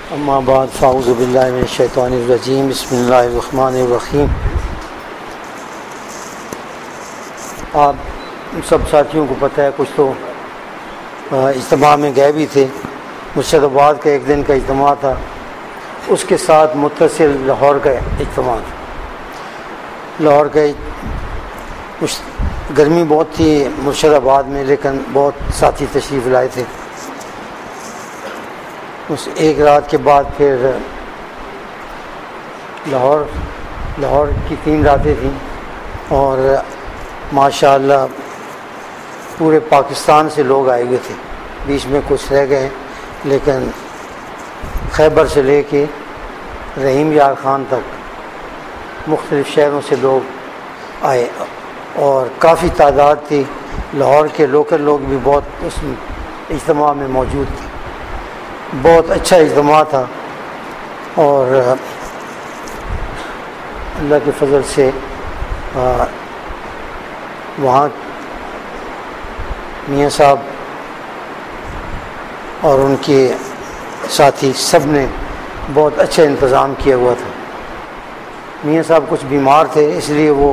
اما بعد فاعوذ باللہ من الشیطان الرجیم بسم اللہ الرحمن الرحیم۔ آپ سب ساتھیوں کو پتہ ہے، کچھ تو اجتماع میں گئے بھی تھے۔ مرشد آباد کا ایک دن کا اجتماع تھا، اس کے ساتھ متصل لاہور کا اجتماع تھا۔ لاہور کا گرمی بہت تھی مرشد آباد میں، لیکن بہت ساتھی تشریف لائے تھے۔ اس ایک رات کے بعد پھر لاہور کی 3 راتیں تھیں، اور ماشاءاللہ پورے پاکستان سے لوگ آئے ہوئے تھے۔ بیچ میں کچھ رہ گئے، لیکن خیبر سے لے کے رحیم یار خان تک مختلف شہروں سے لوگ آئے، اور کافی تعداد تھی۔ لاہور کے لوکل لوگ بھی بہت اس اجتماع میں موجود تھے۔ بہت اچھا اجتماع تھا، اور اللہ کے فضل سے وہاں میاں صاحب اور ان کے ساتھی سب نے بہت اچھا انتظام کیا ہوا تھا۔ میاں صاحب کچھ بیمار تھے، اس لیے وہ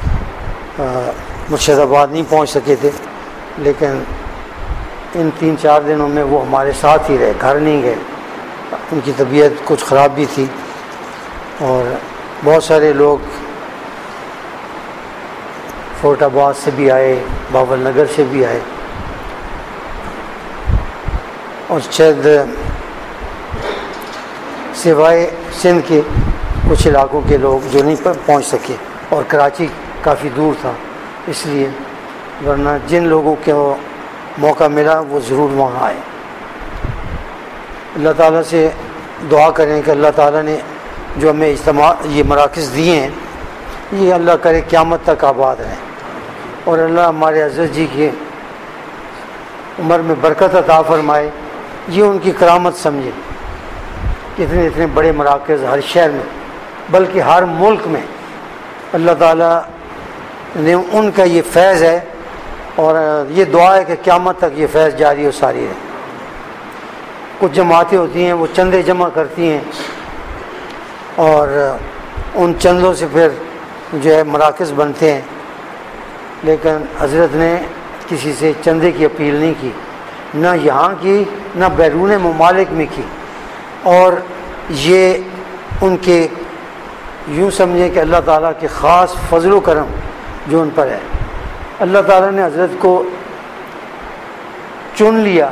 مرشد آباد نہیں پہنچ سکے تھے، لیکن ان 3-4 دنوں میں وہ ہمارے ساتھ ہی رہے، گھر نہیں گئے۔ ان کی طبیعت کچھ خراب بھی تھی، اور بہت سارے لوگ فورٹ آباد سے بھی آئے، باول نگر سے بھی آئے، اور شاید سوائے سندھ کے کچھ علاقوں کے لوگ جو نہیں پہنچ سکے، اور کراچی کافی دور تھا اس لیے، ورنہ جن لوگوں کو موقع ملا وہ ضرور وہاں آئے۔ اللہ تعالیٰ سے دعا کریں کہ اللہ تعالیٰ نے جو ہمیں اجتماع یہ مراکز دیے ہیں، یہ اللہ کرے قیامت تک آباد رہیں، اور اللہ ہمارے عزت جی کی عمر میں برکت عطا فرمائے۔ یہ ان کی کرامت سمجھے، اتنے بڑے مراکز ہر شہر میں، بلکہ ہر ملک میں اللہ تعالیٰ نے ان کا یہ فیض ہے، اور یہ دعا ہے کہ قیامت تک یہ فیض جاری و ساری رہے۔ کچھ جماعتیں ہوتی ہیں، وہ چندے جمع کرتی ہیں، اور ان چندوں سے پھر جو ہے مراکز بنتے ہیں، لیکن حضرت نے کسی سے چندے کی اپیل نہیں کی، نہ یہاں کی نہ بیرون ممالک میں کی، اور یہ ان کے یوں سمجھیں کہ اللہ تعالیٰ کے خاص فضل و کرم جو ان پر ہے۔ اللہ تعالیٰ نے حضرت کو چن لیا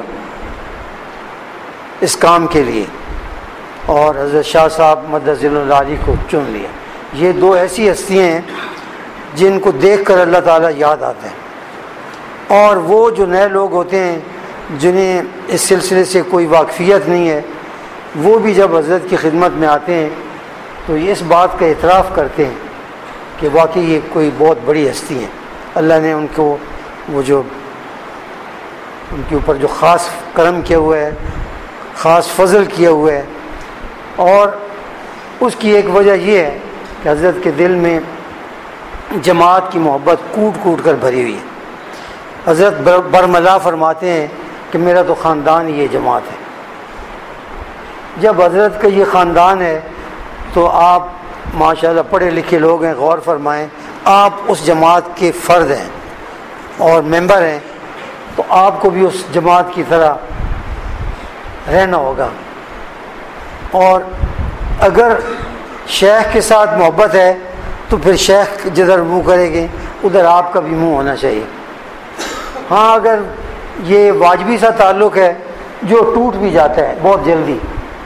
اس کام کے لیے، اور حضرت شاہ صاحب مدد ذل العالی کو چن لیا۔ یہ 2 ایسی ہستیاں ہیں جن کو دیکھ کر اللہ تعالیٰ یاد آتا ہے، اور وہ جو نئے لوگ ہوتے ہیں جنہیں اس سلسلے سے کوئی واقفیت نہیں ہے، وہ بھی جب حضرت کی خدمت میں آتے ہیں تو یہ اس بات کا اعتراف کرتے ہیں کہ واقعی یہ کوئی بہت بڑی ہستی ہیں۔ اللہ نے ان کو وہ جو ان کے اوپر جو خاص کرم کیا ہوا ہے، خاص فضل کیا ہوا ہے، اور اس کی ایک وجہ یہ ہے کہ حضرت کے دل میں جماعت کی محبت کوٹ کوٹ کر بھری ہوئی ہے۔ حضرت برملا فرماتے ہیں کہ میرا تو خاندان ہی یہ جماعت ہے۔ جب حضرت کا یہ خاندان ہے تو آپ ماشاءاللہ پڑھے لکھے لوگ ہیں، غور فرمائیں، آپ اس جماعت کے فرد ہیں اور ممبر ہیں، تو آپ کو بھی اس جماعت کی طرح رہنا ہوگا، اور اگر شیخ کے ساتھ محبت ہے تو پھر شیخ جدھر منہ کرے گے ادھر آپ کا بھی منہ ہونا چاہیے۔ ہاں، اگر یہ واجبی سا تعلق ہے جو ٹوٹ بھی جاتا ہے بہت جلدی،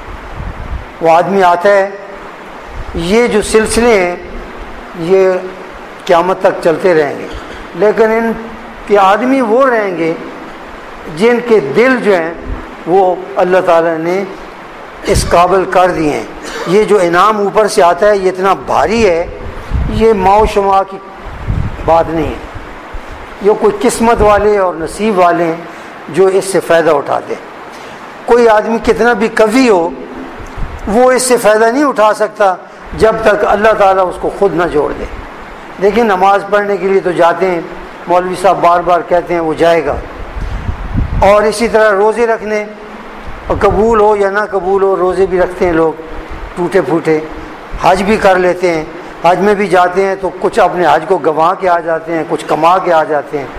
وہ آدمی آتا ہے، یہ جو سلسلے ہیں یہ قیامت تک چلتے رہیں گے، لیکن ان کے آدمی وہ رہیں گے جن کے دل جو ہیں وہ اللہ تعالیٰ نے اس قابل کر دیے ہیں۔ یہ جو انعام اوپر سے آتا ہے یہ اتنا بھاری ہے، یہ ماؤ شمع کی بات نہیں ہے، یہ کوئی قسمت والے اور نصیب والے ہیں جو اس سے فائدہ اٹھاتے ہیں۔ کوئی آدمی کتنا بھی قوی ہو وہ اس سے فائدہ نہیں اٹھا سکتا جب تک اللہ تعالیٰ اس کو خود نہ جوڑ دے۔ لیکن نماز پڑھنے کے لیے تو جاتے ہیں، مولوی صاحب بار بار کہتے ہیں وہ جائے گا، اور اسی طرح روزے رکھنے اور قبول ہو یا نہ قبول ہو، روزے بھی رکھتے ہیں لوگ ٹوٹے پھوٹے، حج بھی کر لیتے ہیں، حج میں بھی جاتے ہیں تو کچھ اپنے حج کو گنوا کے آ جاتے ہیں، کچھ کما کے آ جاتے ہیں،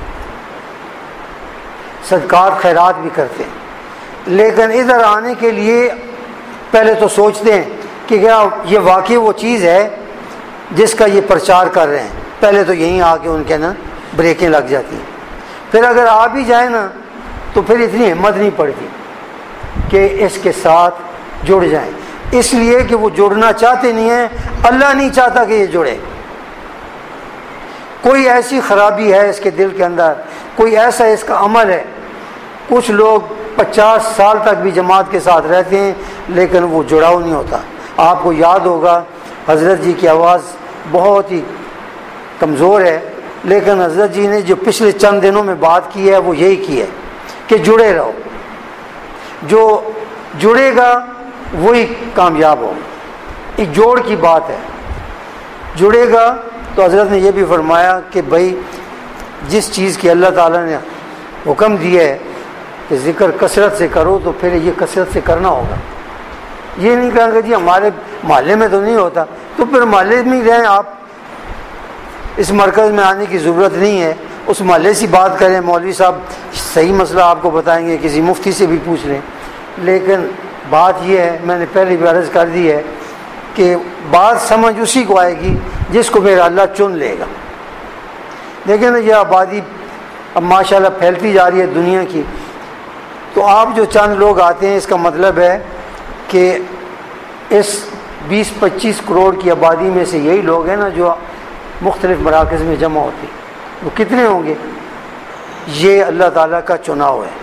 صدقات خیرات بھی کرتے ہیں، لیکن ادھر آنے کے لیے پہلے تو سوچتے ہیں کہ کیا یہ واقعی وہ چیز ہے جس کا یہ پرچار کر رہے ہیں، پہلے تو یہیں آ کے ان کے نا بریکیں لگ جاتی ہیں، پھر اگر آ بھی جائیں نا تو پھر اتنی ہمت نہیں پڑتی کہ اس کے ساتھ جڑ جائیں، اس لیے کہ وہ جڑنا چاہتے نہیں ہیں، اللہ نہیں چاہتا کہ یہ جڑے، کوئی ایسی خرابی ہے اس کے دل کے اندر، کوئی ایسا اس کا عمل ہے، کچھ لوگ 50 سال تک بھی جماعت کے ساتھ رہتے ہیں لیکن وہ جڑاؤ نہیں ہوتا۔ آپ کو یاد ہوگا حضرت جی کی آواز بہت ہی کمزور ہے، لیکن حضرت جی نے جو پچھلے چند دنوں میں بات کی ہے وہ یہی کی ہے کہ جڑے رہو، جو جڑے گا وہی کامیاب ہوگا، ایک جوڑ کی بات ہے، جڑے گا۔ تو حضرت نے یہ بھی فرمایا کہ بھائی جس چیز کی اللہ تعالیٰ نے حکم دیا ہے کہ ذکر کثرت سے کرو تو پھر یہ کثرت سے کرنا ہوگا، یہ نہیں کہا کہ جی ہمارے محلے میں تو نہیں ہوتا، تو پھر محلے میں ہی رہیں آپ، اس مرکز میں آنے کی ضرورت نہیں ہے، اس محلے سے بات کریں، مولوی صاحب صحیح مسئلہ آپ کو بتائیں گے، کسی مفتی سے بھی پوچھ لیں، لیکن بات یہ ہے، میں نے پہلے بھی عرض کر دی ہے کہ بات سمجھ اسی کو آئے گی جس کو میرا اللہ چن لے گا۔ لیکن یہ آبادی اب ماشاءاللہ پھیلتی جا رہی ہے دنیا کی، تو آپ جو چند لوگ آتے ہیں اس کا مطلب ہے کہ اس 20-25 کروڑ کی آبادی میں سے یہی لوگ ہیں نا جو مختلف مراکز میں جمع ہوتے ہیں، وہ کتنے ہوں گے؟ یہ اللہ تعالیٰ کا چناؤ ہے،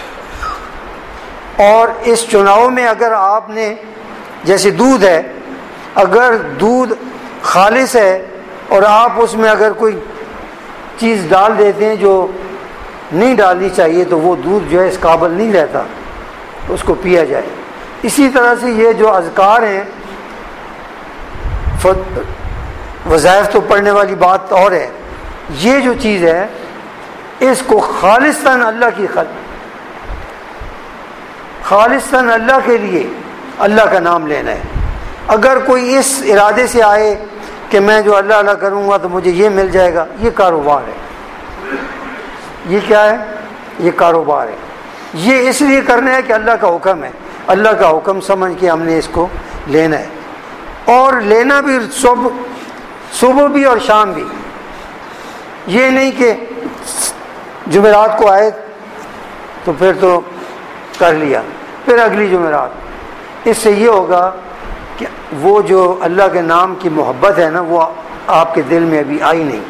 اور اس چناؤ میں اگر آپ نے جیسے دودھ ہے، اگر دودھ خالص ہے اور آپ اس میں اگر کوئی چیز ڈال دیتے ہیں جو نہیں ڈالنی چاہیے تو وہ دودھ جو ہے اس قابل نہیں رہتا تو اس کو پیا جائے۔ اسی طرح سے یہ جو اذکار ہیں، وظائف تو پڑھنے والی بات اور ہے، یہ جو چیز ہے اس کو خالصتاً اللہ کی خالصتاً اللہ کے لیے اللہ کا نام لینا ہے۔ اگر کوئی اس ارادے سے آئے کہ میں جو اللہ اللہ کروں گا تو مجھے یہ مل جائے گا، یہ کاروبار ہے، یہ کیا ہے؟ یہ کاروبار ہے، یہ اس لیے کرنا ہے کہ اللہ کا حکم ہے، اللہ کا حکم سمجھ کے ہم نے اس کو لینا ہے، اور لینا بھی صبح بھی اور شام بھی، یہ نہیں کہ جمعرات کو آئے تو پھر تو کر لیا پھر اگلی جمعرات۔ اس سے یہ ہوگا کہ وہ جو اللہ کے نام کی محبت ہے نا وہ آپ کے دل میں ابھی آئی نہیں۔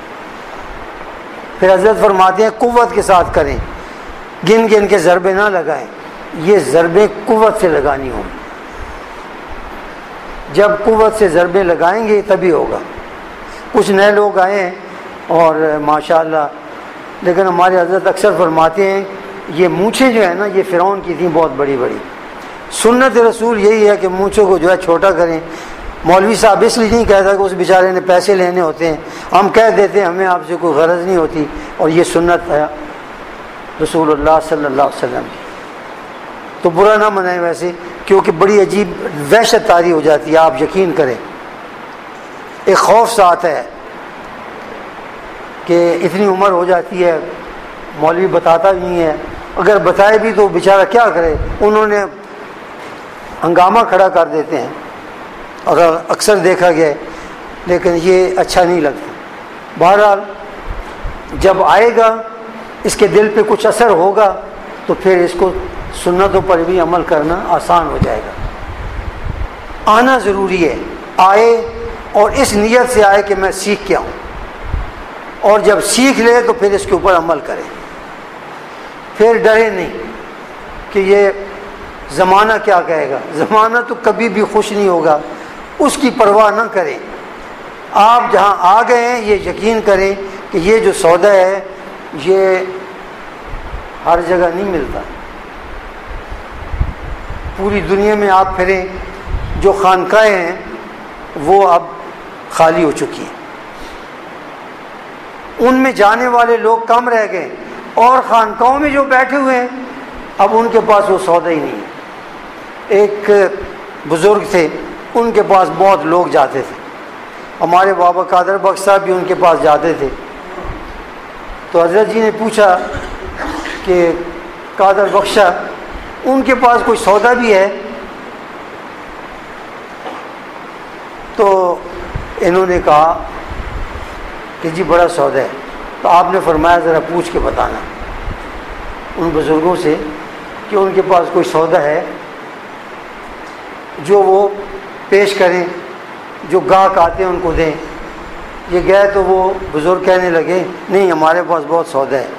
پھر حضرت فرماتے ہیں قوت کے ساتھ کریں، گن گن کے ضربے نہ لگائیں، یہ ضربے قوت سے لگانی ہوں، جب قوت سے ضربے لگائیں گے تبھی ہوگا۔ کچھ نئے لوگ آئے ہیں اور ماشاءاللہ، لیکن ہمارے حضرت اکثر فرماتے ہیں یہ مونچھیں جو ہے نا یہ فرعون کی تھیں بہت بڑی بڑی، سنت رسول یہی ہے کہ مونچھوں کو جو ہے چھوٹا کریں۔ مولوی صاحب اس لیے نہیں کہتا کہ اس بیچارے نے پیسے لینے ہوتے ہیں، ہم کہہ دیتے ہیں ہمیں آپ سے کوئی غرض نہیں ہوتی، اور یہ سنت ہے رسول اللہ صلی اللہ علیہ وسلم کی، تو برا نہ منائیں ویسے، کیونکہ بڑی عجیب وحشت طاری ہو جاتی ہے، آپ یقین کریں، ایک خوف سا آتا ہے کہ اتنی عمر ہو جاتی ہے، مولوی بتاتا بھی نہیں ہے، اگر بتائے بھی تو بیچارہ کیا کرے، انہوں نے ہنگامہ کھڑا کر دیتے ہیں، اور اکثر دیکھا گیا ہے، لیکن یہ اچھا نہیں لگتا۔ بہرحال جب آئے گا اس کے دل پہ کچھ اثر ہوگا تو پھر اس کو سنتوں پر بھی عمل کرنا آسان ہو جائے گا۔ آنا ضروری ہے، آئے اور اس نیت سے آئے کہ میں سیکھ کے آؤں، اور جب سیکھ لے تو پھر اس کے اوپر عمل کرے، پھر ڈرے نہیں کہ یہ زمانہ کیا کہے گا، زمانہ تو کبھی بھی خوش نہیں ہوگا، اس کی پرواہ نہ کریں۔ آپ جہاں آ گئے ہیں یہ یقین کریں کہ یہ جو سودا ہے یہ ہر جگہ نہیں ملتا، پوری دنیا میں آپ پھریں، جو خانقاہیں ہیں وہ اب خالی ہو چکی ہیں، ان میں جانے والے لوگ کم رہ گئے، اور خانقاہوں میں جو بیٹھے ہوئے ہیں اب ان کے پاس وہ سودا ہی نہیں ہے۔ ایک بزرگ تھے، ان کے پاس بہت لوگ جاتے تھے، ہمارے بابا قادر بخش صاحب بھی ان کے پاس جاتے تھے۔ تو حضرت جی نے پوچھا کہ قادر بخشا ان کے پاس کوئی سودا بھی ہے؟ تو انہوں نے کہا کہ جی بڑا سودا ہے۔ تو آپ نے فرمایا ذرا پوچھ کے بتانا ان بزرگوں سے کہ ان کے پاس کوئی سودا ہے جو وہ پیش کریں، جو گاہک آتے ہیں ان کو دیں۔ یہ گئے تو وہ بزرگ کہنے لگے نہیں ہمارے پاس بہت سودا ہے۔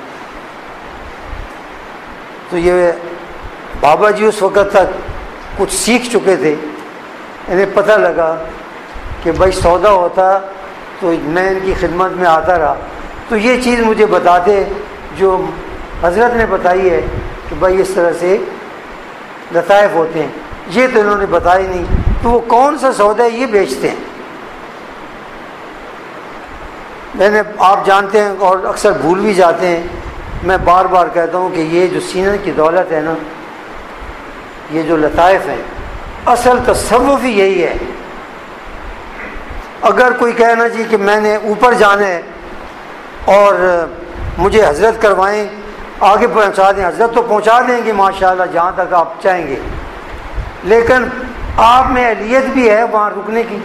تو یہ بابا جی اس وقت تک کچھ سیکھ چکے تھے، انہیں پتہ لگا کہ بھائی سودا ہوتا تو میں ان کی خدمت میں آتا رہا تو یہ چیز مجھے بتاتے جو حضرت نے بتائی ہے کہ بھائی اس طرح سے لطائف ہوتے ہیں، یہ تو انہوں نے بتایا نہیں، تو وہ کون سا سودا ہے یہ بیچتے ہیں۔ میں نے آپ جانتے ہیں اور اکثر بھول بھی جاتے ہیں، میں بار بار کہتا ہوں کہ یہ جو سینہ کی دولت ہے نا، یہ جو لطائف ہیں، اصل تصوف ہی یہی ہے۔ اگر کوئی کہنا جی کہ میں نے اوپر جانا ہے اور مجھے حضرت کروائیں، آگے پہنچا دیں، حضرت تو پہنچا دیں گے ماشاءاللہ جہاں تک آپ چاہیں گے، لیکن آپ میں اہلیت بھی ہے وہاں رکنے کی۔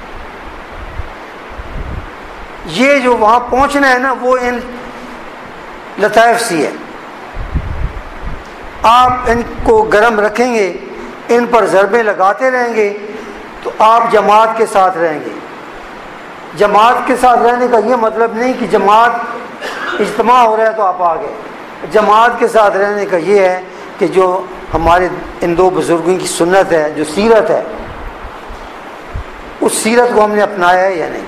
یہ جو وہاں پہنچنا ہے نا وہ ان لطائف سی ہے، آپ ان کو گرم رکھیں گے، ان پر ضربیں لگاتے رہیں گے تو آپ جماعت کے ساتھ رہیں گے۔ جماعت کے ساتھ رہنے کا یہ مطلب نہیں کہ جماعت اجتماع ہو رہا ہے تو آپ آ گئے۔ جماعت کے ساتھ رہنے کا یہ ہے کہ جو ہمارے ان دو بزرگوں کی سنت ہے، جو سیرت ہے، اس سیرت کو ہم نے اپنایا ہے یا نہیں۔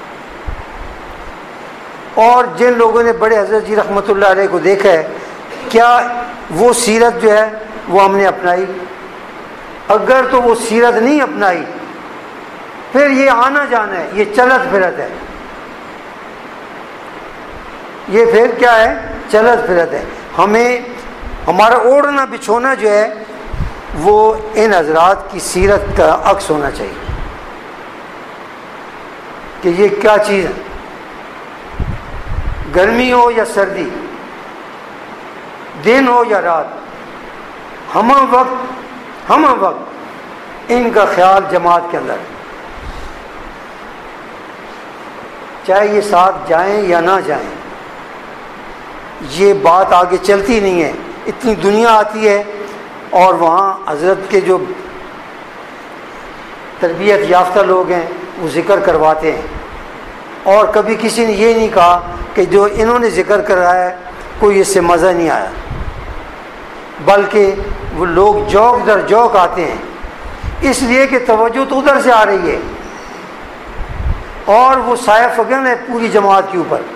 اور جن لوگوں نے بڑے حضرت جی رحمۃ اللہ علیہ کو دیکھا ہے، کیا وہ سیرت جو ہے وہ ہم نے اپنائی؟ اگر تو وہ سیرت نہیں اپنائی پھر یہ آنا جانا ہے، یہ چلت پھرت ہے، یہ پھر کیا ہے؟ چلت پھرت ہے۔ ہمیں ہمارا اوڑھنا بچھونا جو ہے وہ ان حضرات کی سیرت کا عکس ہونا چاہیے کہ یہ کیا چیز ہے، گرمی ہو یا سردی، دن ہو یا رات، ہم وقت ان کا خیال جماعت کے اندر، چاہے یہ ساتھ جائیں یا نہ جائیں، یہ بات آگے چلتی نہیں ہے۔ اتنی دنیا آتی ہے اور وہاں حضرت کے جو تربیت یافتہ لوگ ہیں وہ ذکر کرواتے ہیں، اور کبھی کسی نے یہ نہیں کہا کہ جو انہوں نے ذکر کرایا ہے کوئی اس سے مزہ نہیں آیا، بلکہ وہ لوگ جوک در جوک آتے ہیں، اس لیے کہ توجہ تو ادھر سے آ رہی ہے اور وہ سایہ فگن ہے پوری جماعت کے اوپر،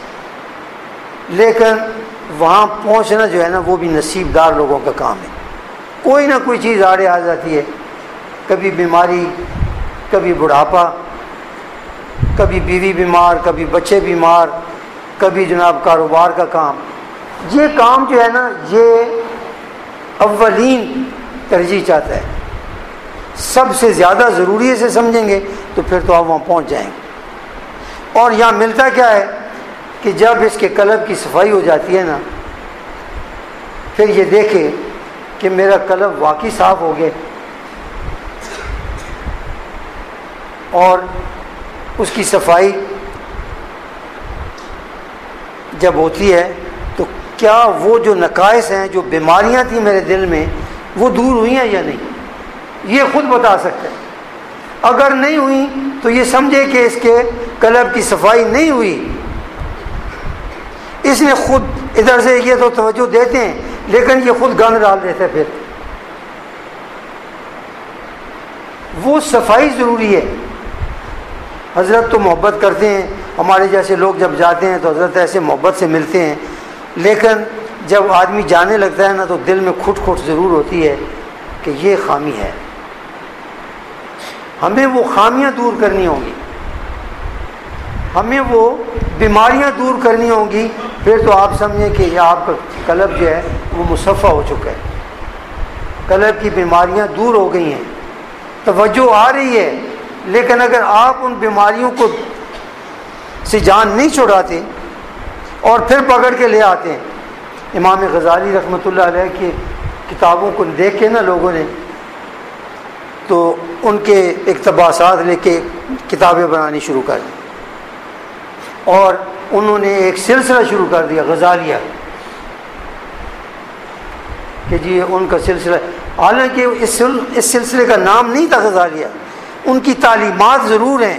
لیکن وہاں پہنچنا جو ہے نا وہ بھی نصیب دار لوگوں کا کام ہے۔ کوئی نہ کوئی چیز آڑے آ جاتی ہے، کبھی بیماری، کبھی بڑھاپا، کبھی بیوی بیمار، کبھی بچے بیمار، کبھی جناب کاروبار کا کام۔ یہ کام جو ہے نا یہ اولین ترجیح چاہتا ہے، سب سے زیادہ ضروری سے سمجھیں گے تو پھر تو آپ وہاں پہنچ جائیں گے۔ اور یہاں ملتا کیا ہے کہ جب اس کے قلب کی صفائی ہو جاتی ہے نا، پھر یہ دیکھے کہ میرا قلب واقعی صاف ہو گیا، اور اس کی صفائی جب ہوتی ہے تو کیا وہ جو نقائص ہیں، جو بیماریاں تھیں میرے دل میں، وہ دور ہوئی ہیں یا نہیں، یہ خود بتا سکتے ہیں۔ اگر نہیں ہوئی تو یہ سمجھے کہ اس کے قلب کی صفائی نہیں ہوئی، اس نے خود ادھر سے یہ تو توجہ دیتے ہیں لیکن یہ خود گند ڈال دیتے، پھر وہ صفائی ضروری ہے۔ حضرت تو محبت کرتے ہیں، ہمارے جیسے لوگ جب جاتے ہیں تو حضرت ایسے محبت سے ملتے ہیں، لیکن جب آدمی جانے لگتا ہے نا تو دل میں کھٹ کھٹ ضرور ہوتی ہے کہ یہ خامی ہے، ہمیں وہ خامیاں دور کرنی ہوں گی، ہمیں وہ بیماریاں دور کرنی ہوں گی، پھر تو آپ سمجھیں کہ یہ آپ کا قلب جو ہے وہ مصفہ ہو چکا ہے۔ قلب کی بیماریاں دور ہو گئی ہیں، توجہ آ رہی ہے، لیکن اگر آپ ان بیماریوں کو سے جان نہیں چھڑاتے اور پھر پکڑ کے لے آتے ہیں. امام غزالی رحمۃ اللہ علیہ کی کتابوں کو دیکھ کے نا لوگوں نے تو ان کے اقتباسات لے کے کتابیں بنانی شروع کر دی، اور انہوں نے ایک سلسلہ شروع کر دیا غزالیہ کہ جی ان کا سلسلہ، حالانکہ اس سلسلے کا نام نہیں تھا غزالیہ، ان کی تعلیمات ضرور ہیں.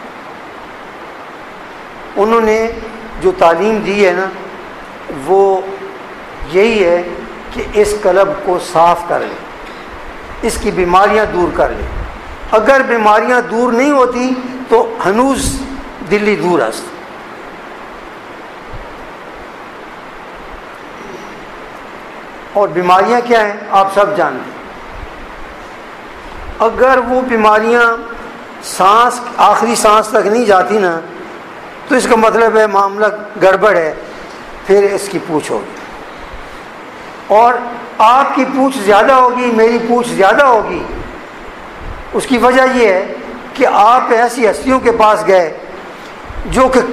انہوں نے جو تعلیم دی ہے نا وہ یہی ہے کہ اس قلب کو صاف کر لے، اس کی بیماریاں دور کر لے. اگر بیماریاں دور نہیں ہوتی تو ہنوز دلی دور است. اور بیماریاں کیا ہیں آپ سب جانتے ہیں. اگر وہ بیماریاں سانس آخری سانس تک نہیں جاتی نا تو اس کا مطلب ہے معاملہ گڑبڑ ہے، پھر اس کی پوچھ ہوگی. اور آپ کی پوچھ زیادہ ہوگی، میری پوچھ زیادہ ہوگی. اس کی وجہ یہ ہے کہ آپ ایسی ہستیوں کے پاس گئے جو کہ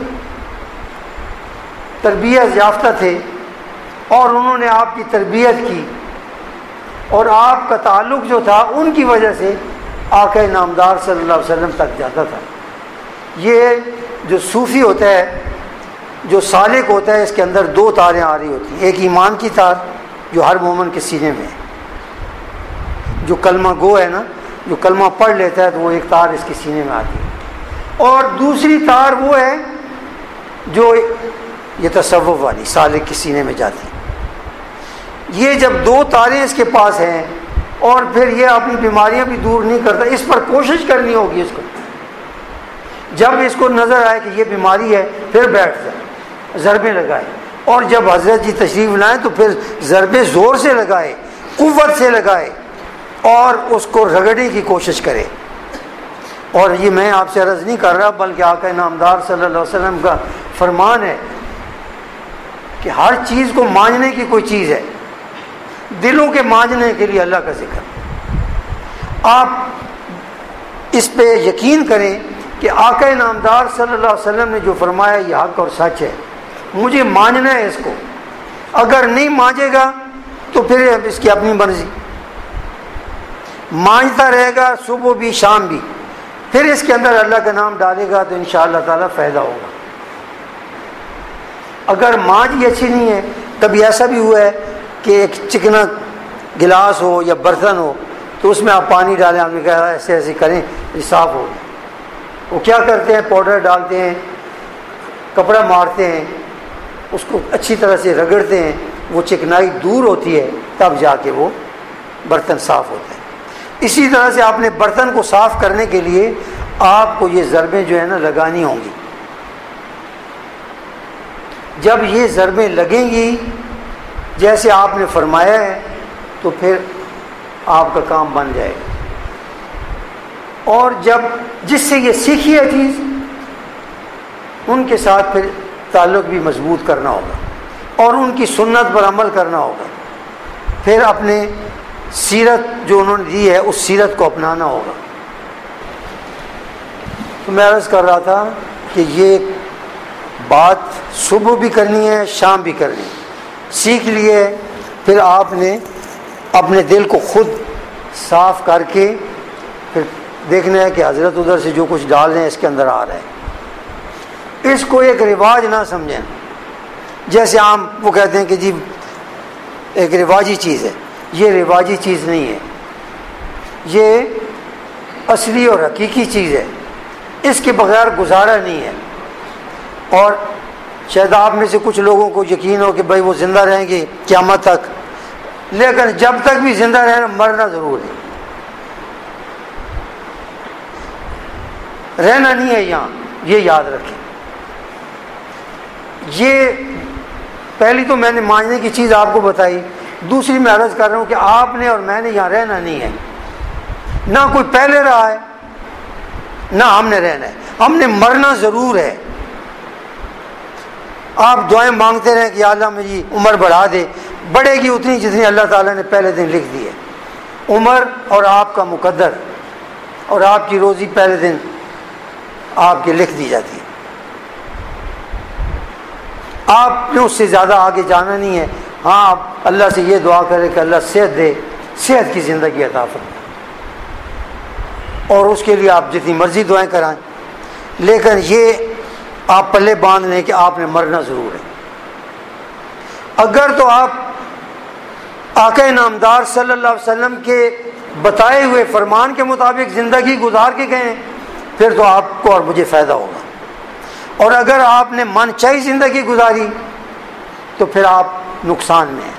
تربیت یافتہ تھے اور انہوں نے آپ کی تربیت کی، اور آپ کا تعلق جو تھا ان کی وجہ سے آقا نامدار صلی اللہ علیہ وسلم تک جاتا تھا. یہ جو صوفی ہوتا ہے، جو سالک ہوتا ہے، اس کے اندر دو تاریں آ رہی ہوتی ہیں. ایک ایمان کی تار جو ہر مومن کے سینے میں ہے، جو کلمہ گو ہے نا، جو کلمہ پڑھ لیتا ہے تو وہ ایک تار اس کے سینے میں آتی ہے. اور دوسری تار وہ ہے جو یہ تصوف والی سالک کے سینے میں جاتی ہے. یہ جب دو تاریں اس کے پاس ہیں اور پھر یہ اپنی بیماریاں بھی دور نہیں کرتا، اس پر کوشش کرنی ہوگی اس کو. جب اس کو نظر آئے کہ یہ بیماری ہے پھر بیٹھ جائے، ضربیں لگائے، اور جب حضرت جی تشریف لائیں تو پھر ضربیں زور سے لگائے، قوت سے لگائے، اور اس کو رگڑنے کی کوشش کرے. اور یہ میں آپ سے عرض نہیں کر رہا بلکہ آقا نامدار صلی اللہ علیہ وسلم کا فرمان ہے کہ ہر چیز کو مانجنے کی کوئی چیز ہے، دلوں کے مانجنے کے لیے اللہ کا ذکر. آپ اس پہ یقین کریں کہ آقا نامدار صلی اللہ علیہ وسلم نے جو فرمایا یہ حق اور سچ ہے، مجھے ماننا ہے اس کو. اگر نہیں مانجے گا تو پھر اس کی اپنی مرضی، مانجتا رہے گا صبح بھی شام بھی، پھر اس کے اندر اللہ کا نام ڈالے گا تو انشاءاللہ تعالی فائدہ ہوگا. اگر مانج ہی اچھی نہیں ہے، کبھی ایسا بھی ہوا ہے کہ ایک چکنا گلاس ہو یا برتن ہو تو اس میں آپ پانی ڈالیں، آپ نے کہا ایسے ایسے کریں یہ صاف ہو. وہ کیا کرتے ہیں، پاؤڈر ڈالتے ہیں، کپڑا مارتے ہیں، اس کو اچھی طرح سے رگڑتے ہیں، وہ چکنائی دور ہوتی ہے تب جا کے وہ برتن صاف ہوتے ہیں. اسی طرح سے آپ نے برتن کو صاف کرنے کے لیے آپ کو یہ ضربیں جو ہے نا لگانی ہوں گی. جب یہ ضربیں لگیں گی جیسے آپ نے فرمایا ہے تو پھر آپ کا کام بن جائے گا. اور جب جس سے یہ سیکھی ہے چیز ان کے ساتھ پھر تعلق بھی مضبوط کرنا ہوگا اور ان کی سنت پر عمل کرنا ہوگا. پھر اپنے سیرت جو انہوں نے دی ہے اس سیرت کو اپنانا ہوگا. تو میں عرض کر رہا تھا کہ یہ بات صبح بھی کرنی ہے شام بھی کرنی ہے. سیکھ لیے پھر آپ نے اپنے دل کو خود صاف کر کے پھر دیکھنا ہے کہ حضرت ادھر سے جو کچھ ڈال رہے ہیں اس کے اندر آ رہا ہے. اس کو ایک رواج نہ سمجھیں، جیسے عام وہ کہتے ہیں کہ جی ایک رواجی چیز ہے. یہ رواجی چیز نہیں ہے، یہ اصلی اور حقیقی چیز ہے. اس کے بغیر گزارا نہیں ہے. اور شاید آپ میں سے کچھ لوگوں کو یقین ہو کہ بھائی وہ زندہ رہیں گے قیامت تک، لیکن جب تک بھی زندہ رہنا مرنا ضرور ہے. رہنا نہیں ہے یہاں، یہ یاد رکھیں. یہ پہلی تو میں نے ماننے کی چیز آپ کو بتائی. دوسری میں عرض کر رہا ہوں کہ آپ نے اور میں نے یہاں رہنا نہیں ہے. نہ کوئی پہلے رہا ہے نہ ہم نے رہنا ہے. ہم نے مرنا ضرور ہے. آپ دعائیں مانگتے رہیں کہ یا اللہ میری عمر بڑھا دے، بڑھے گی اتنی جتنی اللہ تعالیٰ نے پہلے دن لکھ دی ہے. عمر اور آپ کا مقدر اور آپ کی روزی پہلے دن آپ کے لکھ دی جاتی ہے. آپ نے اس سے زیادہ آگے جانا نہیں ہے. ہاں آپ اللہ سے یہ دعا کریں کہ اللہ صحت دے، صحت کی زندگی عطا فرمائے، اور اس کے لیے آپ جتنی مرضی دعائیں کرائیں، لیکن یہ آپ پلے باندھ لیں کہ آپ نے مرنا ضرور ہے. اگر تو آپ آقا نامدار صلی اللہ علیہ وسلم کے بتائے ہوئے فرمان کے مطابق زندگی گزار کے گئے پھر تو آپ کو اور مجھے فائدہ ہوگا، اور اگر آپ نے من چاہی زندگی گزاری تو پھر آپ نقصان میں ہیں.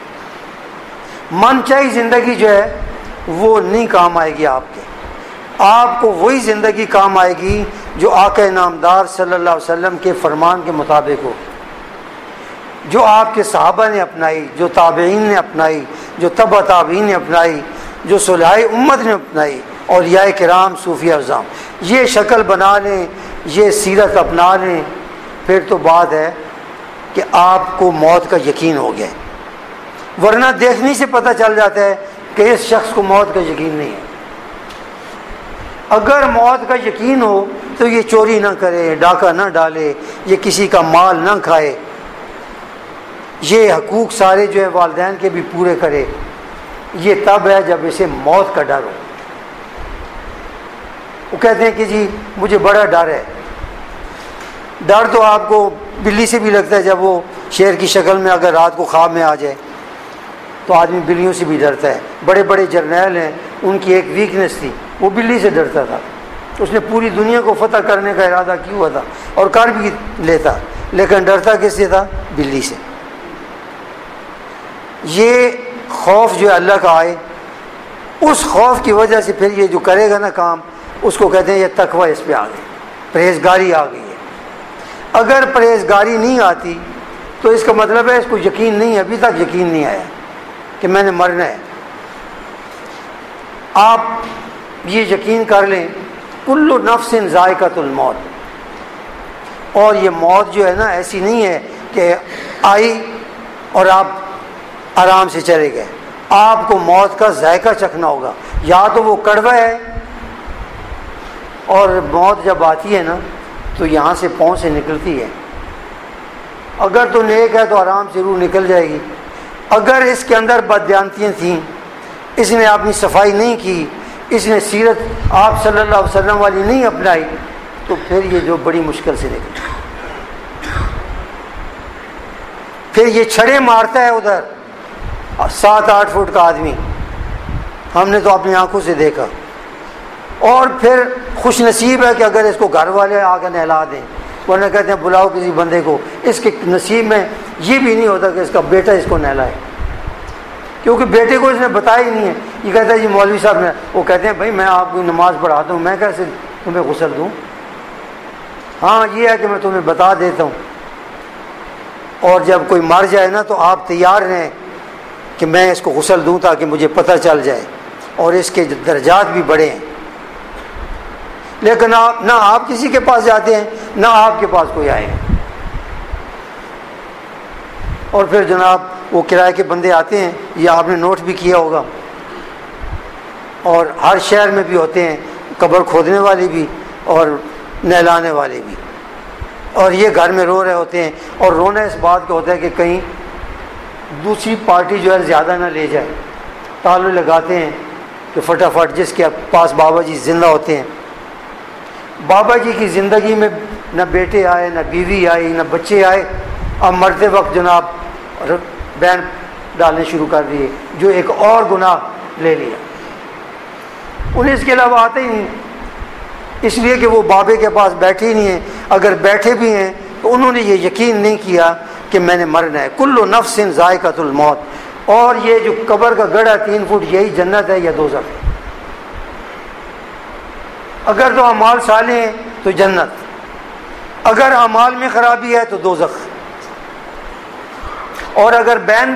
من چاہی زندگی جو ہے وہ نہیں کام آئے گی آپ کے. آپ کو وہی زندگی کام آئے گی جو آقا نامدار صلی اللہ علیہ وسلم کے فرمان کے مطابق ہو، جو آپ کے صحابہ نے اپنائی، جو تابعین نے اپنائی، جو تبع تابعین نے اپنائی، جو صلحائے امت نے اپنائی، اولیاء کرام، صوفیاء اعظام. یہ شکل بنا لیں، یہ سیرت اپنا لیں، پھر تو بات ہے کہ آپ کو موت کا یقین ہو گیا. ورنہ دیکھنے سے پتہ چل جاتا ہے کہ اس شخص کو موت کا یقین نہیں ہے. اگر موت کا یقین ہو تو یہ چوری نہ کرے، ڈاکہ نہ ڈالے، یہ کسی کا مال نہ کھائے، یہ حقوق سارے جو ہے والدین کے بھی پورے کرے. یہ تب ہے جب اسے موت کا ڈر ہو. وہ کہتے ہیں کہ جی مجھے بڑا ڈر ہے. ڈر تو آپ کو بلی سے بھی لگتا ہے، جب وہ شیر کی شکل میں اگر رات کو خواب میں آ جائے تو آدمی بلیوں سے بھی ڈرتا ہے. بڑے بڑے جرنیل ہیں، ان کی ایک ویکنس تھی، وہ بلی سے ڈرتا تھا. اس نے پوری دنیا کو فتح کرنے کا ارادہ کیا ہوا تھا اور کر بھی لیتا، لیکن ڈرتا کس سے تھا؟ بلی سے. یہ خوف جو اللہ کا آئے، اس خوف کی وجہ سے پھر یہ جو کرے گا نا کام، اس کو کہتے ہیں یہ تقوی اس پہ آ گئی، پرہیزگاری آ گئی ہے. اگر پرہیزگاری نہیں آتی تو اس کا مطلب ہے اس کو یقین نہیں، ابھی تک یقین نہیں آیا کہ میں نے مرنا ہے. آپ یہ یقین کر لیں کل نفس ذائقۃ الموت. اور یہ موت جو ہے نا ایسی نہیں ہے کہ آئی اور آپ آرام سے چلے گئے. آپ کو موت کا ذائقہ چکھنا ہوگا. یا تو وہ کڑوا ہے، اور موت جب آتی ہے نا تو یہاں سے پاؤں سے نکلتی ہے. اگر تو نیک ہے تو آرام سے روح نکل جائے گی. اگر اس کے اندر بددیانتیاں تھیں، اس نے اپنی صفائی نہیں کی، اس نے سیرت آپ صلی اللہ علیہ وسلم والی نہیں اپنائی، تو پھر یہ جو بڑی مشکل سے نکلے. پھر یہ چھڑے مارتا ہے ادھر 7-8 فٹ کا آدمی، ہم نے تو اپنی آنکھوں سے دیکھا. اور پھر خوش نصیب ہے کہ اگر اس کو گھر والے آ کے نہلا دیں، ورنہ کہتے ہیں بلاؤ کسی بندے کو. اس کے نصیب میں یہ بھی نہیں ہوتا کہ اس کا بیٹا اس کو نہلائے، کیونکہ بیٹے کو اس نے بتایا ہی نہیں ہے. یہ کہتا ہے جی مولوی صاحب نے، وہ کہتے ہیں بھائی میں آپ کو نماز پڑھاتا ہوں، میں کیسے تمہیں غسل دوں؟ ہاں یہ ہے کہ میں تمہیں بتا دیتا ہوں. اور جب کوئی مر جائے نا تو آپ تیار ہیں کہ میں اس کو غسل دوں تاکہ مجھے پتہ چل جائے، اور اس کے درجات بھی بڑے ہیں. لیکن نہ آپ کسی کے پاس جاتے ہیں، نہ آپ کے پاس کوئی آئے. اور پھر جناب وہ کرائے کے بندے آتے ہیں، یہ آپ نے نوٹ بھی کیا ہوگا، اور ہر شہر میں بھی ہوتے ہیں، قبر کھودنے والے بھی اور نہلانے والے بھی. اور یہ گھر میں رو رہے ہوتے ہیں، اور رونا اس بات کا ہوتا ہے کہ کہیں دوسری پارٹی جو ہے زیادہ نہ لے جائے. تالے لگاتے ہیں کہ فٹافٹ جس کے پاس بابا جی زندہ ہوتے ہیں. بابا جی کی زندگی میں نہ بیٹے آئے، نہ بیوی آئی، نہ بچے آئے. اب مرتے وقت جناب بین ڈالنے شروع کر دیے، جو ایک اور گناہ لے لیا. انہیں اس کے علاوہ آتے ہی نہیں، اس لیے کہ وہ بابے کے پاس بیٹھے ہی نہیں ہیں. اگر بیٹھے بھی ہیں تو انہوں نے یہ یقین نہیں کیا کہ میں نے مرنا ہے. کل نفس ذائقۃ الموت. اور یہ جو قبر کا گڑھا 3 فٹ، یہی جنت ہے یا دوزخ ہے. اگر تو اعمال صالح ہیں تو جنت، اگر اعمال میں خرابی ہے تو دوزخ. اور اگر بین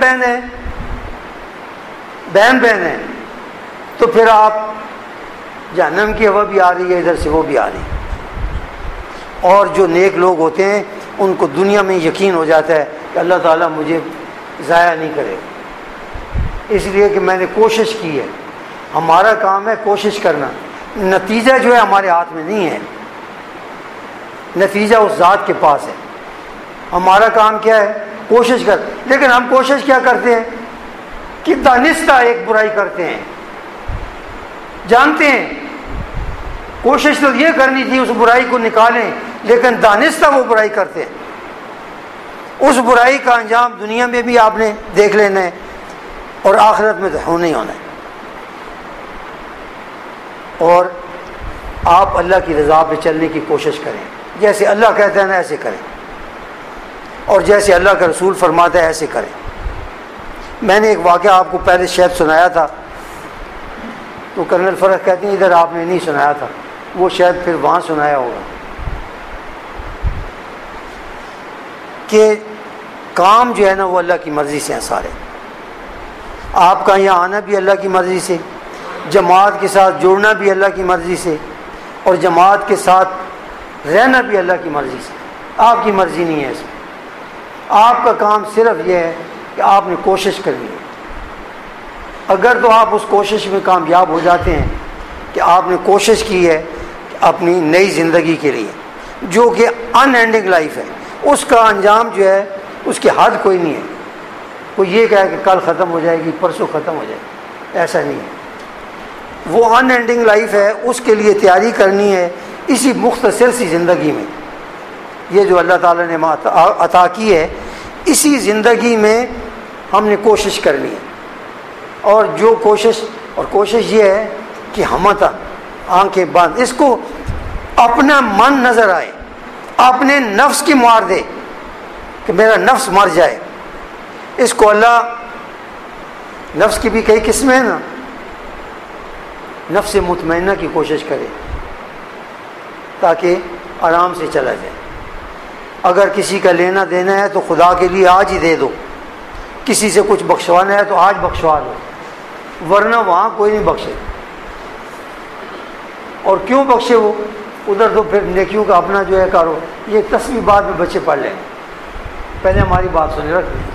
ہے تو پھر آپ جہنم کی ہوا بھی آ رہی ہے، ادھر سے وہ بھی آ رہی ہے. اور جو نیک لوگ ہوتے ہیں ان کو دنیا میں یقین ہو جاتا ہے کہ اللہ تعالیٰ مجھے ضائع نہیں کرے، اس لیے کہ میں نے کوشش کی ہے. ہمارا کام ہے کوشش کرنا، نتیجہ جو ہے ہمارے ہاتھ میں نہیں ہے، نتیجہ اس ذات کے پاس ہے۔ ہمارا کام کیا ہے؟ کوشش کر، لیکن ہم کوشش کیا کرتے ہیں کہ دانستہ ایک برائی کرتے ہیں، جانتے ہیں کوشش تو یہ کرنی تھی اس برائی کو نکالیں، لیکن دانستہ وہ برائی کرتے ہیں۔ اس برائی کا انجام دنیا میں بھی آپ نے دیکھ لینا ہے اور آخرت میں تو ہونا ہی ہونا ہے۔ اور آپ اللہ کی رضا پہ چلنے کی کوشش کریں، جیسے اللہ کہتا ہے نا ایسے کریں، اور جیسے اللہ کا رسول فرماتا ہے ایسے کریں۔ میں نے ایک واقعہ آپ کو پہلے شاید سنایا تھا، تو کرنل فرق کہتے ہیں ادھر آپ نے نہیں سنایا تھا، وہ شاید پھر وہاں سنایا ہوگا، کہ کام جو ہے نا وہ اللہ کی مرضی سے ہیں سارے۔ آپ کا یہاں آنا بھی اللہ کی مرضی سے، جماعت کے ساتھ جڑنا بھی اللہ کی مرضی سے، اور جماعت کے ساتھ رہنا بھی اللہ کی مرضی سے۔ آپ کی مرضی نہیں ہے اس میں، آپ کا کام صرف یہ ہے کہ آپ نے کوشش کرنی ہے۔ اگر تو آپ اس کوشش میں کامیاب ہو جاتے ہیں کہ آپ نے کوشش کی ہے اپنی نئی زندگی کے لیے جو کہ ان اینڈنگ لائف ہے، اس کا انجام جو ہے اس کی حد کوئی نہیں ہے۔ کوئی یہ کہے کہ کل ختم ہو جائے گی، پرسوں ختم ہو جائے گی، ایسا نہیں ہے۔ وہ ان اینڈنگ لائف ہے، اس کے لیے تیاری کرنی ہے اسی مختصر سی زندگی میں۔ یہ جو اللہ تعالیٰ نے عطا کی ہے، اسی زندگی میں ہم نے کوشش کرنی ہے۔ اور جو کوشش یہ ہے کہ ہمتا آنکھیں بند، اس کو اپنا من نظر آئے، اپنے نفس کی مار دے کہ میرا نفس مر جائے۔ اس کو اللہ، نفس کی بھی کئی قسمیں ہیں نا، نفس مطمئنہ کی کوشش کرے تاکہ آرام سے چلا جائے۔ اگر کسی کا لینا دینا ہے تو خدا کے لیے آج ہی دے دو، کسی سے کچھ بخشوانا ہے تو آج بخشوا دو، ورنہ وہاں کوئی نہیں بخشے۔ اور کیوں بخشے وہ؟ ادھر تو پھر نیکیوں کا اپنا جو ہے کارو، یہ تسبیح بعد میں بچے پڑھ لیں، پہلے ہماری بات سنے رکھ دیں۔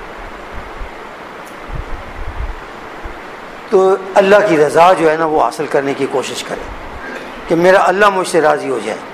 تو اللہ کی رضا جو ہے نا وہ حاصل کرنے کی کوشش کرے کہ میرا اللہ مجھ سے راضی ہو جائے۔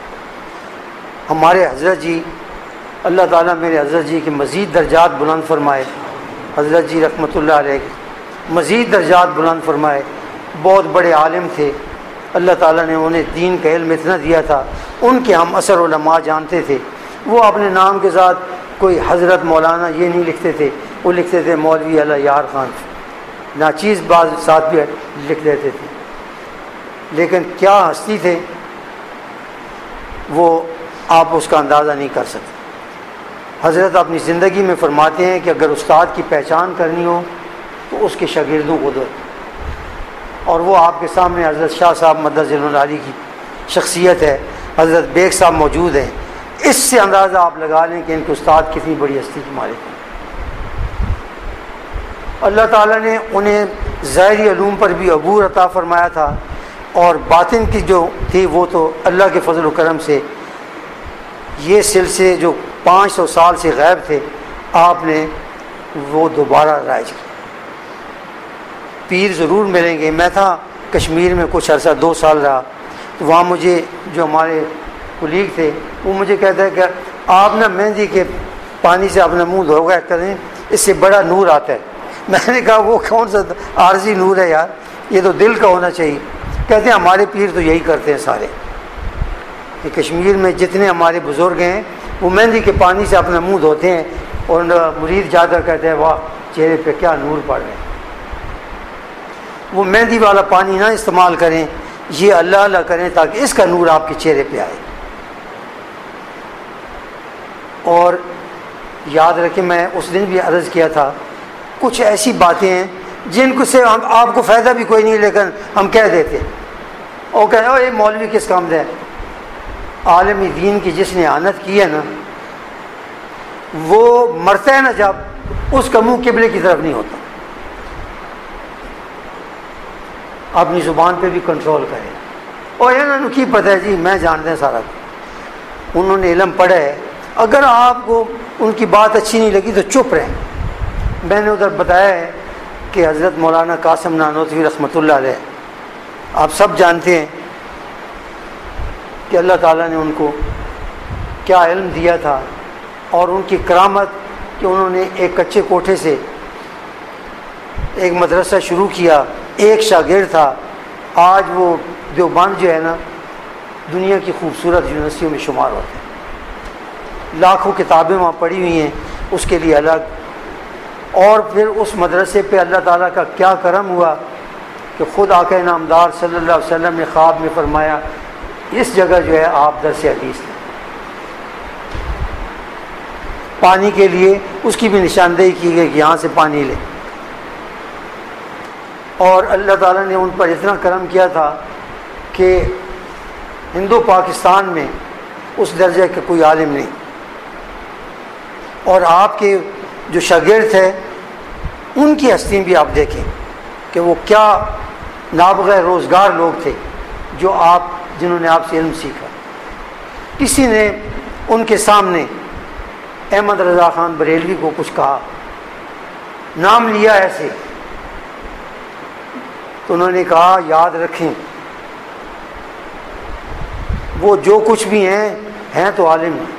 ہمارے حضرت جی، اللہ تعالیٰ میرے حضرت جی کے مزید درجات بلند فرمائے، حضرت جی رحمۃ اللہ علیہ مزید درجات بلند فرمائے، بہت بڑے عالم تھے، اللہ تعالیٰ نے انہیں دین کا علم اتنا دیا تھا، ان کے ہم اثر علماء جانتے تھے۔ وہ اپنے نام کے ساتھ کوئی حضرت مولانا یہ نہیں لکھتے تھے، وہ لکھتے تھے مولوی اللہ یار خان، ناچیز بعض ساتھ بھی لکھ لیتے تھے، لیکن کیا ہستی تھے وہ، آپ اس کا اندازہ نہیں کر سکتے۔ حضرت اپنی زندگی میں فرماتے ہیں کہ اگر استاد کی پہچان کرنی ہو تو اس کے شاگردوں کو دو، اور وہ آپ کے سامنے حضرت شاہ صاحب مدد ذیل علی کی شخصیت ہے، حضرت بیگ صاحب موجود ہیں، اس سے اندازہ آپ لگا لیں کہ ان کے استاد کتنی بڑی ہستی کے مالک ہیں۔ اللہ تعالیٰ نے انہیں ظاہری علوم پر بھی عبور عطا فرمایا تھا، اور باطن کی جو تھی وہ تو اللہ کے فضل و کرم سے یہ سلسلے جو 500 سال سے غائب تھے، آپ نے وہ دوبارہ رائج کیا۔ پیر ضرور ملیں گے۔ میں تھا کشمیر میں کچھ عرصہ 2 سال رہا، تو وہاں مجھے جو ہمارے کولیگ تھے وہ مجھے کہتا ہے کہ آپ نا مہندی کے پانی سے اپنا منہ دھو گیا کریں، اس سے بڑا نور آتا ہے۔ میں نے کہا وہ کون سا عارضی نور ہے یار، یہ تو دل کا ہونا چاہیے۔ کہتے ہیں ہمارے پیر تو یہی کرتے ہیں سارے، کہ کشمیر میں جتنے ہمارے بزرگ ہیں وہ مہندی کے پانی سے اپنا منہ دھوتے ہیں، اور مرید جا کر کہتے ہیں واہ چہرے پہ کیا نور پڑ رہے ہیں۔ وہ مہندی والا پانی نہ استعمال کریں، یہ اللہ اللہ کریں تاکہ اس کا نور آپ کے چہرے پہ آئے۔ اور یاد رکھیں، میں اس دن بھی عرض کیا تھا، کچھ ایسی باتیں ہیں جن کو سے آپ کو فائدہ بھی کوئی نہیں، لیکن ہم کہہ دیتے ہیں، اور کہتے ہیں یہ مولوی کس کام دے۔ عالم دین کی جس نے اعانت کی ہے نا، وہ مرتا ہے نا جب، اس کا منہ قبلے کی طرف نہیں ہوتا۔ اپنی زبان پہ بھی کنٹرول کرے۔ اور انہوں نے کی پتہ ہے جی، میں جانتے ہیں سارا، انہوں نے علم پڑھا ہے، اگر آپ کو ان کی بات اچھی نہیں لگی تو چپ رہیں۔ میں نے ادھر بتایا ہے کہ حضرت مولانا قاسم نانوتوی رحمۃ اللہ علیہ، آپ سب جانتے ہیں کہ اللہ تعالیٰ نے ان کو کیا علم دیا تھا، اور ان کی کرامت کہ انہوں نے ایک کچے کوٹھے سے ایک مدرسہ شروع کیا، ایک شاگرد تھا، آج وہ دیوبند جو ہے نا دنیا کی خوبصورت یونیورسٹیوں میں شمار ہوتے ہیں، لاکھوں کتابیں وہاں پڑھی ہوئی ہیں اس کے لیے الگ۔ اور پھر اس مدرسے پہ اللہ تعالیٰ کا کیا کرم ہوا کہ خود آقا نامدار صلی اللہ علیہ وسلم نے خواب میں فرمایا اس جگہ جو ہے آپ درس حدیث لیں، پانی کے لیے اس کی بھی نشاندہی کی گئی کہ یہاں سے پانی لیں۔ اور اللہ تعالیٰ نے ان پر اتنا کرم کیا تھا کہ ہندو پاکستان میں اس درجے کا کوئی عالم نہیں، اور آپ کے جو شاگرد تھے ان کی ہستی بھی آپ دیکھیں کہ وہ کیا نابغہ روزگار لوگ تھے جنہوں نے آپ سے علم سیکھا۔ کسی نے ان کے سامنے احمد رضا خان بریلوی کو کچھ کہا، نام لیا ایسے، تو انہوں نے کہا یاد رکھیں وہ جو کچھ بھی ہیں تو عالم ہیں،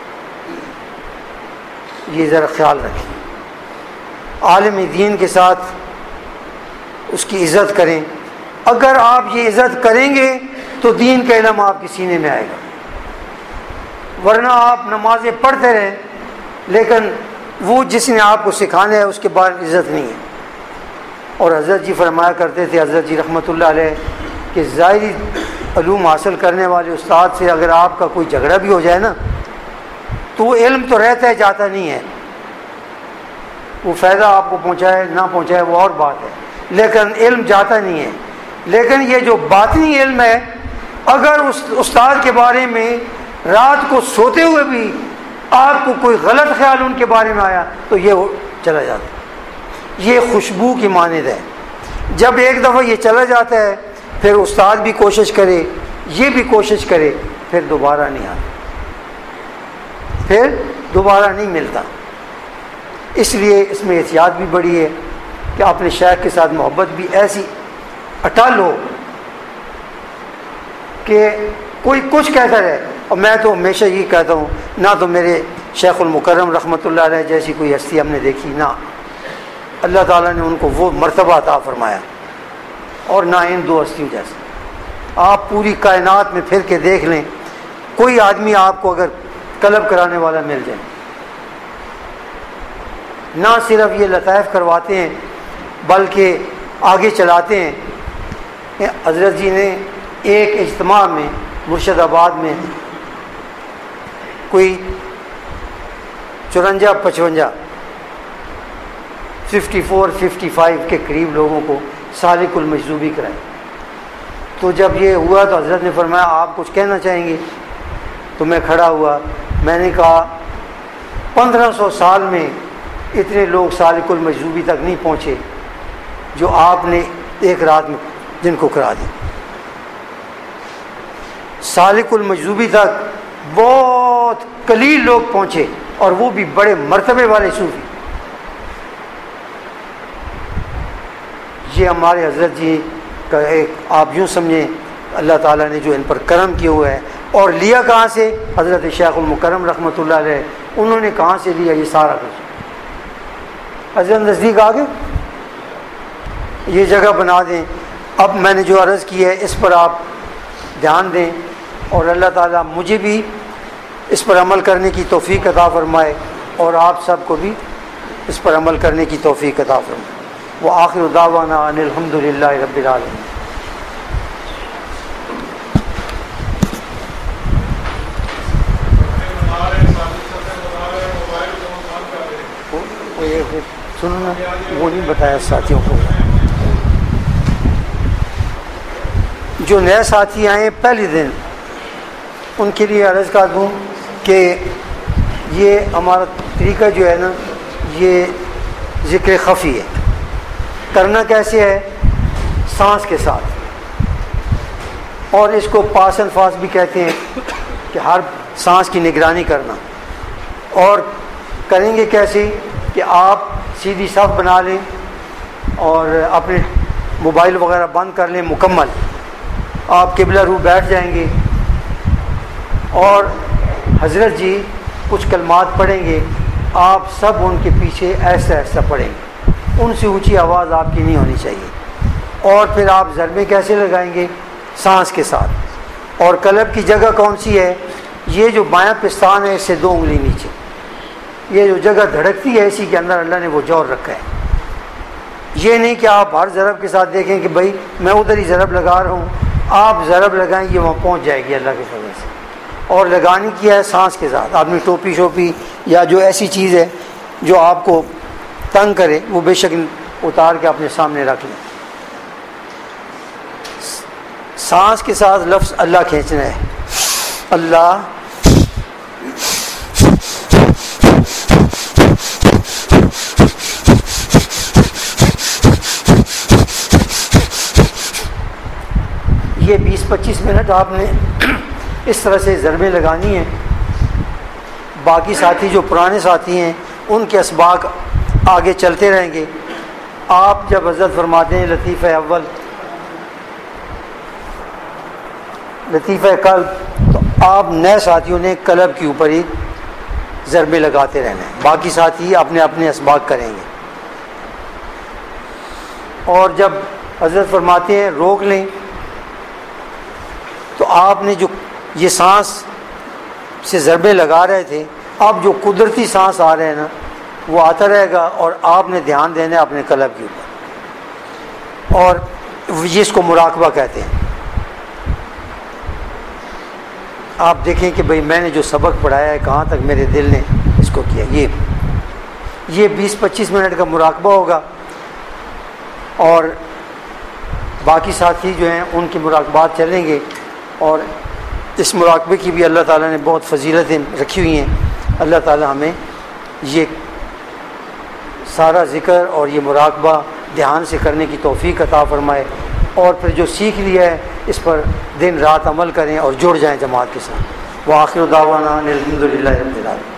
یہ ذرا خیال رکھیں، عالم دین کے ساتھ اس کی عزت کریں۔ اگر آپ یہ عزت کریں گے تو دین کا علم آپ کے سینے میں آئے گا، ورنہ آپ نمازیں پڑھتے رہیں لیکن وہ جس نے آپ کو سکھانا ہے اس کے بعد عزت نہیں ہے۔ اور حضرت جی فرمایا کرتے تھے، حضرت جی رحمۃ اللہ علیہ، کہ ظاہری علوم حاصل کرنے والے استاد سے اگر آپ کا کوئی جھگڑا بھی ہو جائے نا تو وہ علم تو رہتا ہے، جاتا نہیں ہے، وہ فائدہ آپ کو پہنچائے نہ پہنچائے وہ اور بات ہے، لیکن علم جاتا نہیں ہے۔ لیکن یہ جو باطنی علم ہے، اگر اس استاد کے بارے میں رات کو سوتے ہوئے بھی آپ کو کوئی غلط خیال ان کے بارے میں آیا تو یہ چلا جاتا ہے، یہ خوشبو کی مانند ہے۔ جب ایک دفعہ یہ چلا جاتا ہے پھر استاد بھی کوشش کرے، یہ بھی کوشش کرے، پھر دوبارہ نہیں آتا، پھر دوبارہ نہیں ملتا۔ اس لیے اس میں احتیاط بھی بڑی ہے کہ اپنے شیخ کے ساتھ محبت بھی ایسی اٹل ہو کہ کوئی کچھ کہتا رہے۔ اور میں تو ہمیشہ یہ کہتا ہوں، نہ تو میرے شیخ المکرم رحمۃ اللہ علیہ جیسی کوئی ہستی ہم نے دیکھی، نہ اللہ تعالیٰ نے ان کو وہ مرتبہ عطا فرمایا، اور نہ ان دو ہستیوں جیسے۔ آپ پوری کائنات میں پھر کے دیکھ لیں، کوئی آدمی آپ کو اگر طلب کرانے والا مل جائے، نہ صرف یہ لطائف کرواتے ہیں بلکہ آگے چلاتے ہیں۔ حضرت جی نے ایک اجتماع میں مرشد آباد میں کوئی 54-55 55 کے قریب لوگوں کو سالک المجذوبی کرائی۔ تو جب یہ ہوا تو حضرت نے فرمایا آپ کچھ کہنا چاہیں گے؟ تو میں کھڑا ہوا، میں نے کہا 1500 سال میں اتنے لوگ سالک المجذوبی تک نہیں پہنچے جو آپ نے ایک رات میں جن کو کرا دی۔ سالک المجذوبی تک بہت قلیل لوگ پہنچے، اور وہ بھی بڑے مرتبے والے صوفی۔ یہ ہمارے حضرت جی کا ایک، آپ یوں سمجھیں اللہ تعالیٰ نے جو ان پر کرم کیا ہوا ہے۔ اور لیا کہاں سے؟ حضرت شیخ المکرم رحمۃ اللہ علیہ، انہوں نے کہاں سے لیا یہ سارا کچھ؟ حضرت نزدیک آ گئے، یہ جگہ بنا دیں۔ اب میں نے جو عرض کی ہے اس پر آپ دھیان دیں، اور اللہ تعالیٰ مجھے بھی اس پر عمل کرنے کی توفیق عطا فرمائے، اور آپ سب کو بھی اس پر عمل کرنے کی توفیق عطا فرمائے۔ وآخر دعوانا ان الحمد للہ رب العالمین۔ سننا وہ نہیں بتایا ساتھیوں کو، جو نئے ساتھی آئے پہلے دن ان کے لیے عرض کر دوں کہ یہ ہمارا طریقہ جو ہے نا یہ ذکر خفی ہے۔ کرنا کیسے ہے؟ سانس کے ساتھ، اور اس کو پاس اینڈ فاس بھی کہتے ہیں کہ ہر سانس کی نگرانی کرنا۔ اور کریں گے کیسے کہ آپ سیدھی صف بنا لیں، اور اپنے موبائل وغیرہ بند کر لیں مکمل. آپ قبلہ رو بیٹھ جائیں گے اور حضرت جی کچھ کلمات پڑھیں گے. آپ سب ان کے پیچھے ایسا ایسا پڑھیں گے, ان سے اونچی آواز آپ کی نہیں ہونی چاہیے. اور پھر آپ ضربیں کیسے لگائیں گے؟ سانس کے ساتھ. اور قلب کی جگہ کون سی ہے؟ یہ جو بایاں پستان ہے اس سے 2 انگلی نیچے, یہ جو جگہ دھڑکتی ہے اسی کے اندر اللہ نے وہ جوڑ رکھا ہے. یہ نہیں کہ آپ ہر ضرب کے ساتھ دیکھیں کہ بھائی میں ادھر ہی ضرب لگا رہا ہوں. آپ ضرب لگائیں یہ وہاں پہنچ جائے گی اللہ کے فضل سے. اور لگانی کیا ہے؟ سانس کے ساتھ. آپ نے ٹوپی شوپی یا جو ایسی چیز ہے جو آپ کو تنگ کرے وہ بے شک اتار کے اپنے سامنے رکھ لیں. سانس کے ساتھ لفظ اللہ کھینچنا ہے. اللہ یہ 20-25 منٹ آپ نے اس طرح سے ضربیں لگانی ہیں. باقی ساتھی جو پرانے ساتھی ہیں ان کے اسباق آگے چلتے رہیں گے. آپ جب حضرت فرماتے ہیں لطیفہ اول لطیفہ قلب, تو آپ نئے ساتھیوں نے قلب کے اوپر ہی ضربیں لگاتے رہنا ہے. باقی ساتھی اپنے اپنے اسباق کریں گے. اور جب حضرت فرماتے ہیں روک لیں, تو آپ نے جو یہ سانس سے ضربے لگا رہے تھے, اب جو قدرتی سانس آ رہے ہیں نا وہ آتا رہے گا, اور آپ نے دھیان دینا ہے اپنے قلب کے اوپر. اور جس کو مراقبہ کہتے ہیں. آپ دیکھیں کہ بھئی میں نے جو سبق پڑھایا ہے کہاں تک میرے دل نے اس کو کیا. یہ 20-25 منٹ کا مراقبہ ہوگا. اور باقی ساتھی جو ہیں ان کی مراقبات چلیں گے. اور اس مراقبے کی بھی اللہ تعالیٰ نے بہت فضیلتیں رکھی ہوئی ہیں. اللہ تعالیٰ ہمیں یہ سارا ذکر اور یہ مراقبہ دھیان سے کرنے کی توفیق عطا فرمائے. اور پھر جو سیکھ لیا ہے اس پر دن رات عمل کریں اور جڑ جائیں جماعت کے ساتھ. وآخر دعوانا الحمد للہ رب العالمین.